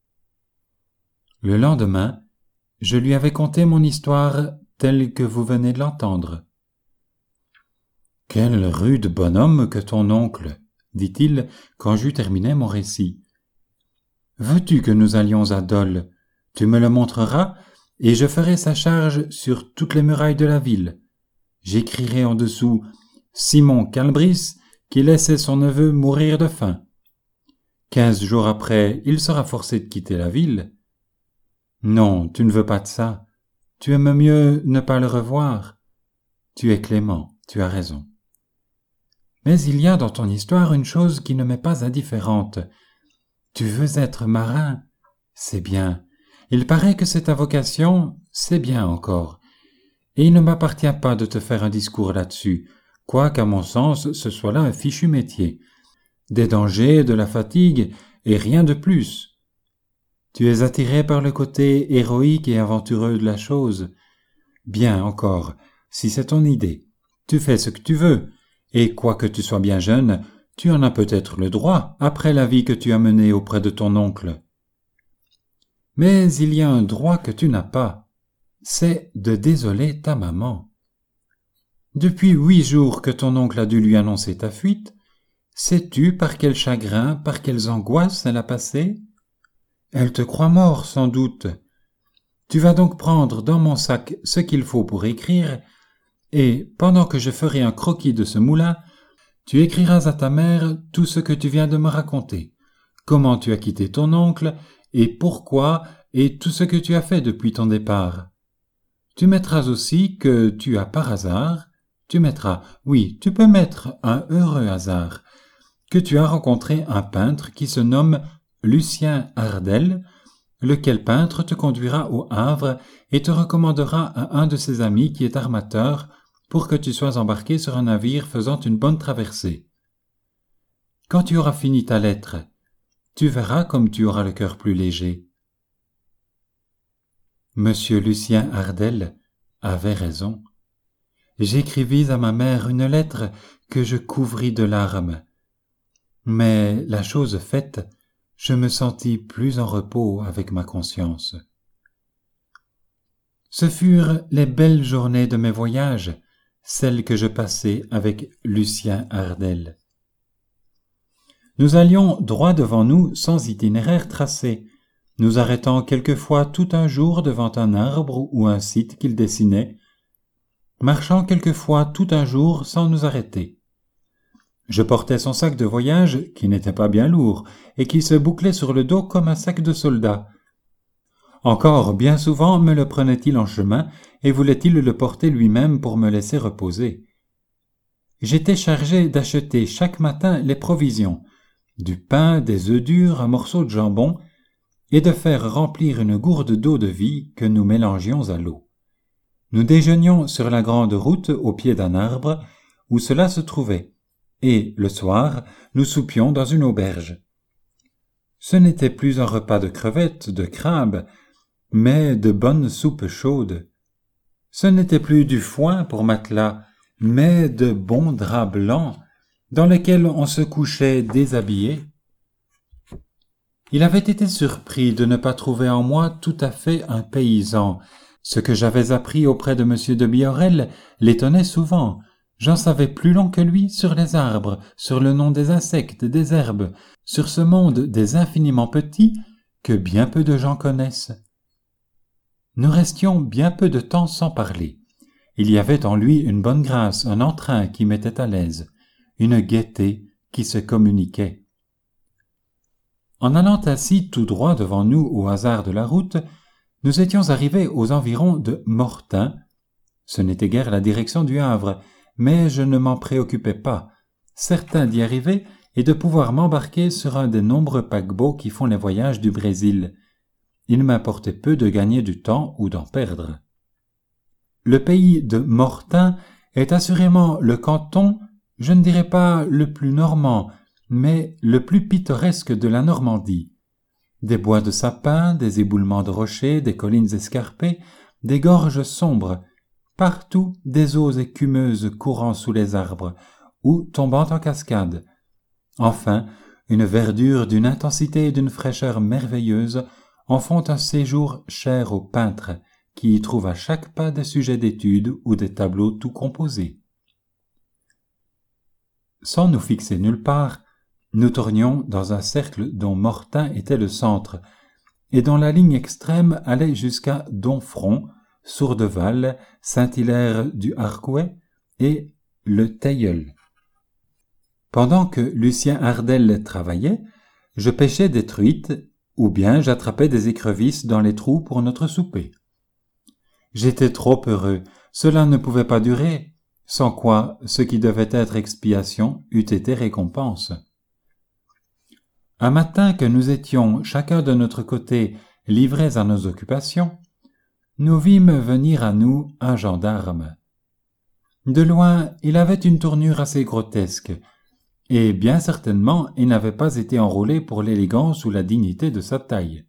Le lendemain, je lui avais conté mon histoire telle que vous venez de l'entendre. « Quel rude bonhomme que ton oncle, » dit-il quand j'eus terminé mon récit. « Veux-tu que nous allions à Dole? Tu me le montreras, et je ferai sa charge sur toutes les murailles de la ville. J'écrirai en dessous « Simon Calbris, qui laissait son neveu mourir de faim. » Quinze jours après, il sera forcé de quitter la ville. Non, tu ne veux pas de ça. Tu aimes mieux ne pas le revoir. Tu es clément, tu as raison. Mais il y a dans ton histoire une chose qui ne m'est pas indifférente. Tu veux être marin, c'est bien. Il paraît que c'est ta vocation, c'est bien encore. Et il ne m'appartient pas de te faire un discours là-dessus, quoiqu'à mon sens ce soit là un fichu métier. Des dangers, de la fatigue, et rien de plus. Tu es attiré par le côté héroïque et aventureux de la chose. Bien encore, si c'est ton idée, tu fais ce que tu veux, et quoique tu sois bien jeune, tu en as peut-être le droit après la vie que tu as menée auprès de ton oncle. Mais il y a un droit que tu n'as pas, c'est de désoler ta maman. Depuis huit jours que ton oncle a dû lui annoncer ta fuite, sais-tu par quel chagrin, par quelles angoisses elle a passé? Elle te croit mort, sans doute. Tu vas donc prendre dans mon sac ce qu'il faut pour écrire, et, pendant que je ferai un croquis de ce moulin, tu écriras à ta mère tout ce que tu viens de me raconter, comment tu as quitté ton oncle, et pourquoi, et tout ce que tu as fait depuis ton départ. Tu mettras aussi que tu as par hasard, tu mettras, oui, tu peux mettre un heureux hasard, que tu as rencontré un peintre qui se nomme Lucien Ardel, lequel peintre te conduira au Havre et te recommandera à un de ses amis qui est armateur pour que tu sois embarqué sur un navire faisant une bonne traversée. Quand tu auras fini ta lettre, tu verras comme tu auras le cœur plus léger. Monsieur Lucien Ardel avait raison. J'écrivis à ma mère une lettre que je couvris de larmes. Mais la chose faite, je me sentis plus en repos avec ma conscience. Ce furent les belles journées de mes voyages, celles que je passai avec Lucien Ardel. Nous allions droit devant nous sans itinéraire tracé, nous arrêtant quelquefois tout un jour devant un arbre ou un site qu'il dessinait, marchant quelquefois tout un jour sans nous arrêter. Je portais son sac de voyage, qui n'était pas bien lourd, et qui se bouclait sur le dos comme un sac de soldat. Encore bien souvent me le prenait-il en chemin, et voulait-il le porter lui-même pour me laisser reposer. J'étais chargé d'acheter chaque matin les provisions, du pain, des œufs durs, un morceau de jambon, et de faire remplir une gourde d'eau de vie que nous mélangions à l'eau. Nous déjeunions sur la grande route au pied d'un arbre où cela se trouvait, et, le soir, nous soupions dans une auberge. Ce n'était plus un repas de crevettes, de crabes, mais de bonnes soupes chaudes. Ce n'était plus du foin pour matelas, mais de bons draps blancs, dans lesquels on se couchait déshabillé. Il avait été surpris de ne pas trouver en moi tout à fait un paysan. Ce que j'avais appris auprès de Monsieur de Biorel l'étonnait souvent. J'en savais plus long que lui sur les arbres, sur le nom des insectes, des herbes, sur ce monde des infiniment petits que bien peu de gens connaissent. Nous restions bien peu de temps sans parler. Il y avait en lui une bonne grâce, un entrain qui mettait à l'aise, une gaieté qui se communiquait. En allant ainsi tout droit devant nous au hasard de la route, nous étions arrivés aux environs de Mortain. Ce n'était guère la direction du Havre, mais je ne m'en préoccupais pas, certain d'y arriver et de pouvoir m'embarquer sur un des nombreux paquebots qui font les voyages du Brésil. Il m'importait peu de gagner du temps ou d'en perdre. Le pays de Mortain est assurément le canton, je ne dirais pas le plus normand, mais le plus pittoresque de la Normandie. Des bois de sapins, des éboulements de rochers, des collines escarpées, des gorges sombres, partout des eaux écumeuses courant sous les arbres, ou tombant en cascade. Enfin, une verdure d'une intensité et d'une fraîcheur merveilleuse en font un séjour cher aux peintres, qui y trouvent à chaque pas des sujets d'étude ou des tableaux tout composés. Sans nous fixer nulle part, nous tournions dans un cercle dont Mortain était le centre, et dont la ligne extrême allait jusqu'à Domfront, Sourdeval, Saint-Hilaire du Harcouët et le Teilleul. Pendant que Lucien Ardel travaillait, je pêchais des truites, ou bien j'attrapais des écrevisses dans les trous pour notre souper. J'étais trop heureux, cela ne pouvait pas durer, sans quoi ce qui devait être expiation eût été récompense. Un matin que nous étions chacun de notre côté livrés à nos occupations, nous vîmes venir à nous un gendarme. De loin, il avait une tournure assez grotesque, et bien certainement il n'avait pas été enrôlé pour l'élégance ou la dignité de sa taille.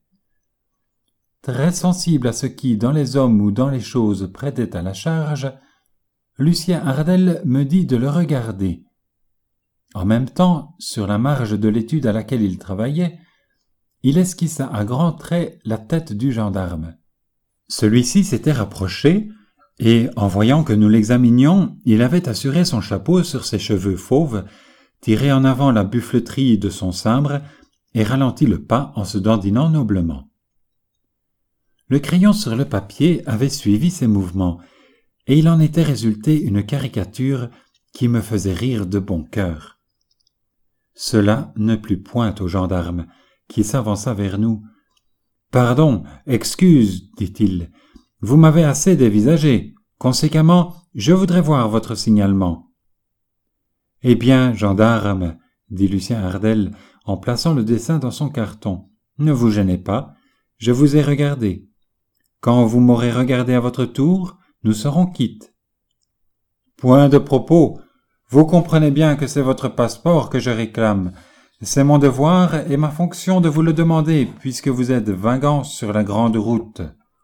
Très sensible à ce qui, dans les hommes ou dans les choses, prêtait à la charge, Lucien Ardel me dit de le regarder. En même temps, sur la marge de l'étude à laquelle il travaillait, il esquissa à grands traits la tête du gendarme. Celui-ci s'était rapproché, et, en voyant que nous l'examinions, il avait assuré son chapeau sur ses cheveux fauves, tiré en avant la buffleterie de son sabre, et ralenti le pas en se dandinant noblement. Le crayon sur le papier avait suivi ses mouvements, et il en était résulté une caricature qui me faisait rire de bon cœur. Cela ne plut point au gendarme, qui s'avança vers nous. « Pardon, excuse, dit-il, vous m'avez assez dévisagé. Conséquemment, je voudrais voir votre signalement. »« Eh bien, gendarme, dit Lucien Ardel, en plaçant le dessin dans son carton, ne vous gênez pas, je vous ai regardé. Quand vous m'aurez regardé à votre tour, nous serons quittes. »« Point de propos. Vous comprenez bien que c'est votre passeport que je réclame. C'est mon devoir et ma fonction de vous le demander, puisque vous êtes vagant sur la grande route. »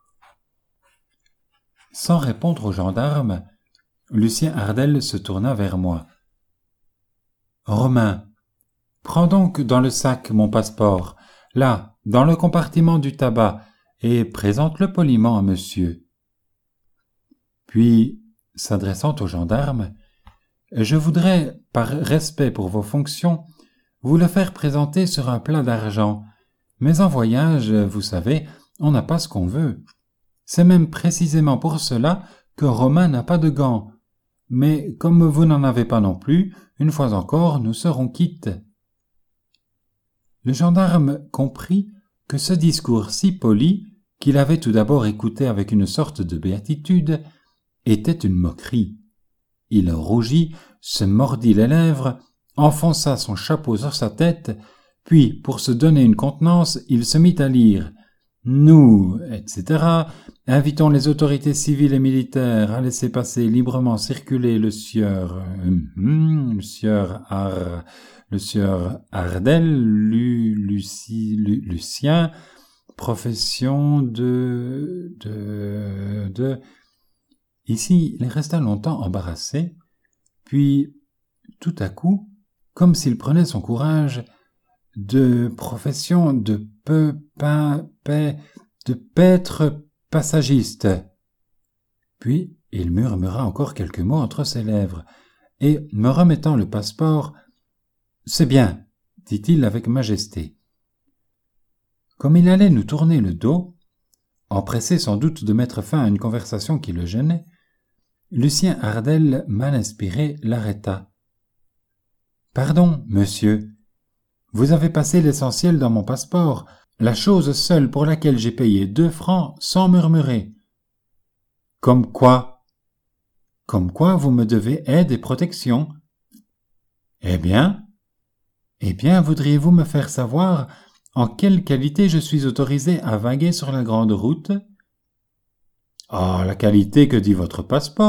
Sans répondre au gendarme, Lucien Ardel se tourna vers moi. « Romain, prends donc dans le sac mon passeport, là, dans le compartiment du tabac, et présente-le poliment à monsieur. » Puis, s'adressant au gendarme, « Je voudrais, par respect pour vos fonctions, vous le faire présenter sur un plat d'argent, mais en voyage, vous savez, on n'a pas ce qu'on veut. C'est même précisément pour cela que Romain n'a pas de gants. Mais comme vous n'en avez pas non plus, une fois encore, nous serons quittes. » Le gendarme comprit que ce discours si poli, qu'il avait tout d'abord écouté avec une sorte de béatitude, était une moquerie. Il rougit, se mordit les lèvres, enfonça son chapeau sur sa tête, Puis, pour se donner une contenance, il se mit à lire. Nous, et cetera, invitons les autorités civiles et militaires à laisser passer librement circuler le sieur, euh, hmm, le sieur Ar, le sieur Ardel, Lu, Lucie, Lu, Lucien, profession de, de, de. Ici, il resta longtemps embarrassé, puis, tout à coup, comme s'il prenait son courage, de profession de peu, pain, paix, de pêtre passagiste. Puis il murmura encore quelques mots entre ses lèvres, et, me remettant le passeport, « C'est bien, » dit-il avec majesté. Comme il allait nous tourner le dos, empressé sans doute de mettre fin à une conversation qui le gênait, Lucien Ardel, mal inspiré, l'arrêta. « Pardon, monsieur. Vous avez passé l'essentiel dans mon passeport, la chose seule pour laquelle j'ai payé deux francs sans murmurer. »« Comme quoi ?»« Comme quoi vous me devez aide et protection. »« Eh bien ?»« Eh bien, voudriez-vous me faire savoir en quelle qualité je suis autorisé à vaguer sur la grande route ?»« Ah, la qualité que dit votre passeport. »«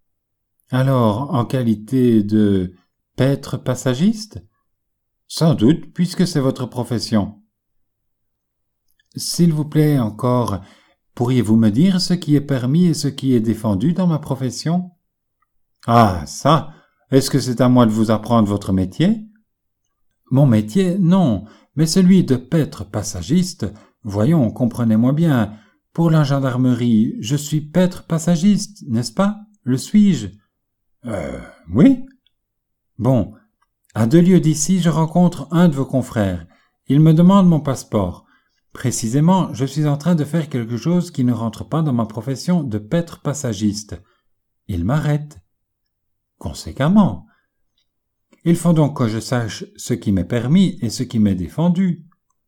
Alors, en qualité de pêtre passagiste ?»« Sans doute, puisque c'est votre profession. »« S'il vous plaît encore, pourriez-vous me dire ce qui est permis et ce qui est défendu dans ma profession ?»« Ah, ça, est-ce que c'est à moi de vous apprendre votre métier ?»« Mon métier, non, mais celui de pêtre passagiste, voyons, comprenez-moi bien, pour la gendarmerie, je suis pêtre passagiste, n'est-ce pas? Le suis-je ?»« Euh, oui. »« Bon. À deux lieues d'ici, je rencontre un de vos confrères. Il me demande mon passeport. Précisément, je suis en train de faire quelque chose qui ne rentre pas dans ma profession de pêtre passagiste. Il m'arrête. Conséquemment. Il faut donc que je sache ce qui m'est permis et ce qui m'est défendu. »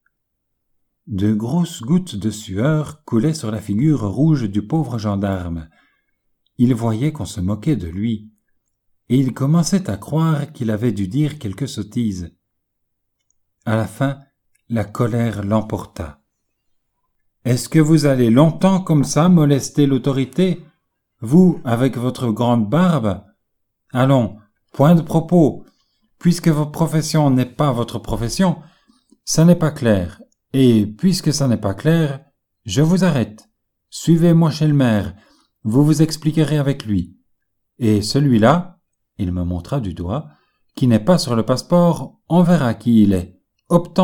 De grosses gouttes de sueur coulaient sur la figure rouge du pauvre gendarme. Il voyait qu'on se moquait de lui. Et il commençait à croire qu'il avait dû dire quelque sottise. À la fin, la colère l'emporta. « Est-ce que vous allez longtemps comme ça molester l'autorité, vous, avec votre grande barbe? Allons, point de propos, puisque votre profession n'est pas votre profession, ça n'est pas clair, et puisque ça n'est pas clair, je vous arrête. Suivez-moi chez le maire, vous vous expliquerez avec lui. Et celui-là, il me montra du doigt, qui n'est pas sur le passeport, on verra qui il est. Obtempéré. »«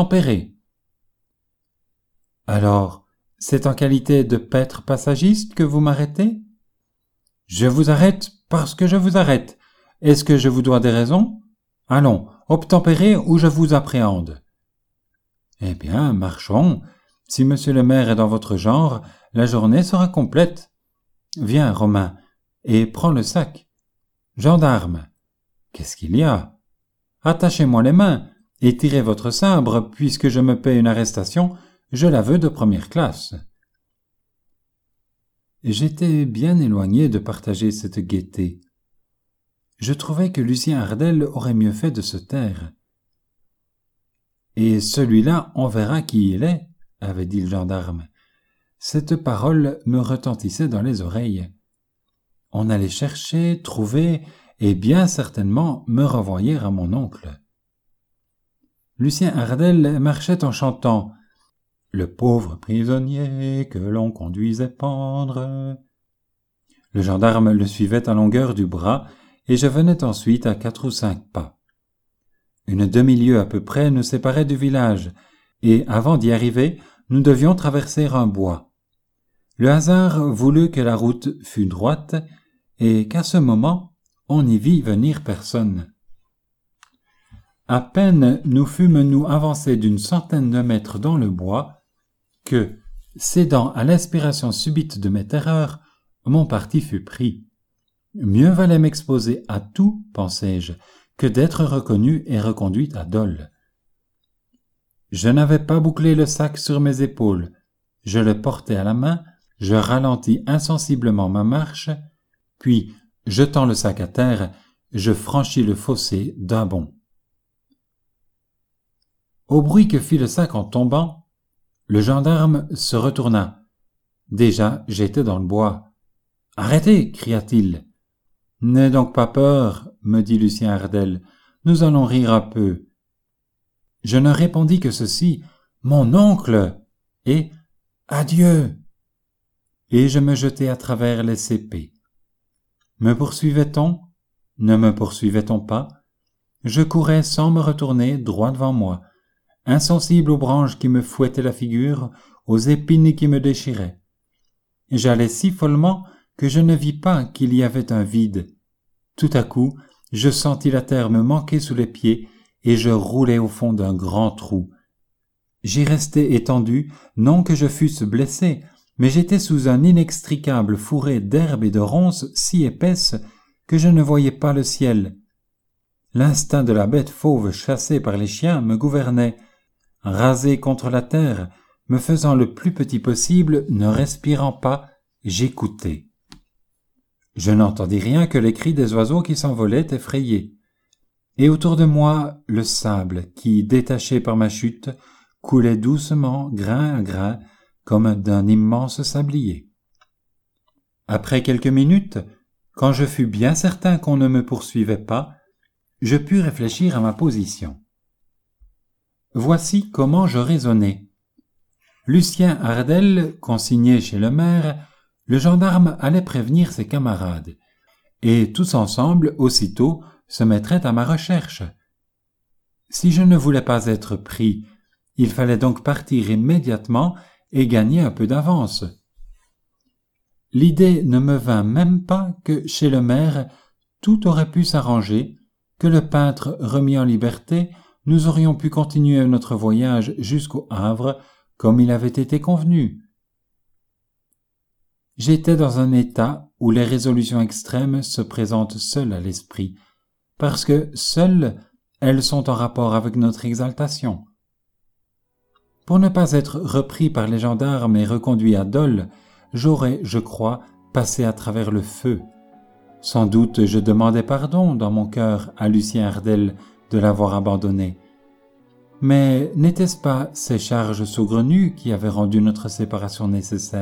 Alors, c'est en qualité de pêtre passagiste que vous m'arrêtez ? » ?»« Je vous arrête parce que je vous arrête. Est-ce que je vous dois des raisons ? Allons, obtempérez ou je vous appréhende. »« Eh bien, marchons. Si monsieur le maire est dans votre genre, la journée sera complète. Viens, Romain, et prends le sac. Gendarme, qu'est-ce qu'il y a? Attachez-moi les mains et tirez votre sabre, puisque je me paie une arrestation, je la veux de première classe. » J'étais bien éloigné de partager cette gaieté. Je trouvais que Lucien Ardel aurait mieux fait de se taire. « Et celui-là, on verra qui il est, » avait dit le gendarme. Cette parole me retentissait dans les oreilles. On allait chercher, trouver, et bien certainement me renvoyer à mon oncle. Lucien Ardel marchait en chantant « Le pauvre prisonnier que l'on conduisait pendre ». Le gendarme le suivait à longueur du bras, et je venais ensuite à quatre ou cinq pas. Une demi-lieue à peu près nous séparait du village, et avant d'y arriver, nous devions traverser un bois. Le hasard voulut que la route fût droite, et qu'à ce moment, on n'y vit venir personne. À peine nous fûmes nous avancés d'une centaine de mètres dans le bois, que, cédant à l'inspiration subite de mes terreurs, mon parti fut pris. Mieux valait m'exposer à tout, pensai-je, que d'être reconnu et reconduit à Dole. Je n'avais pas bouclé le sac sur mes épaules, je le portais à la main, je ralentis insensiblement ma marche, puis, jetant le sac à terre, je franchis le fossé d'un bond. Au bruit que fit le sac en tombant, le gendarme se retourna. Déjà, j'étais dans le bois. « Arrêtez !» cria-t-il. « N'aie donc pas peur, » me dit Lucien Ardel. « Nous allons rire un peu. » Je ne répondis que ceci, « Mon oncle !» et « Adieu !» Et je me jetai à travers les cépées. Me poursuivait-on? Ne me poursuivait-on pas? Je courais sans me retourner droit devant moi, insensible aux branches qui me fouettaient la figure, aux épines qui me déchiraient. J'allais si follement que je ne vis pas qu'il y avait un vide. Tout à coup, je sentis la terre me manquer sous les pieds et je roulais au fond d'un grand trou. J'y restai étendu, non que je fusse blessé, mais j'étais sous un inextricable fourré d'herbes et de ronces si épaisses que je ne voyais pas le ciel. L'instinct de la bête fauve chassée par les chiens me gouvernait. Rasé contre la terre, me faisant le plus petit possible, ne respirant pas, j'écoutais. Je n'entendis rien que les cris des oiseaux qui s'envolaient effrayés. Et autour de moi, le sable qui, détaché par ma chute, coulait doucement, grain à grain, comme d'un immense sablier. Après quelques minutes, quand je fus bien certain qu'on ne me poursuivait pas, je pus réfléchir à ma position. Voici comment je raisonnais. Lucien Ardel, consigné chez le maire, le gendarme allait prévenir ses camarades, et tous ensemble, aussitôt, se mettraient à ma recherche. Si je ne voulais pas être pris, il fallait donc partir immédiatement et gagner un peu d'avance. L'idée ne me vint même pas que, chez le maire, tout aurait pu s'arranger, que le peintre remis en liberté, nous aurions pu continuer notre voyage jusqu'au Havre, comme il avait été convenu. J'étais dans un état où les résolutions extrêmes se présentent seules à l'esprit, parce que seules elles sont en rapport avec notre exaltation. Pour ne pas être repris par les gendarmes et reconduit à Dole, j'aurais, je crois, passé à travers le feu. Sans doute je demandais pardon dans mon cœur à Lucien Ardel de l'avoir abandonné. Mais n'était-ce pas ces charges saugrenues qui avaient rendu notre séparation nécessaire ?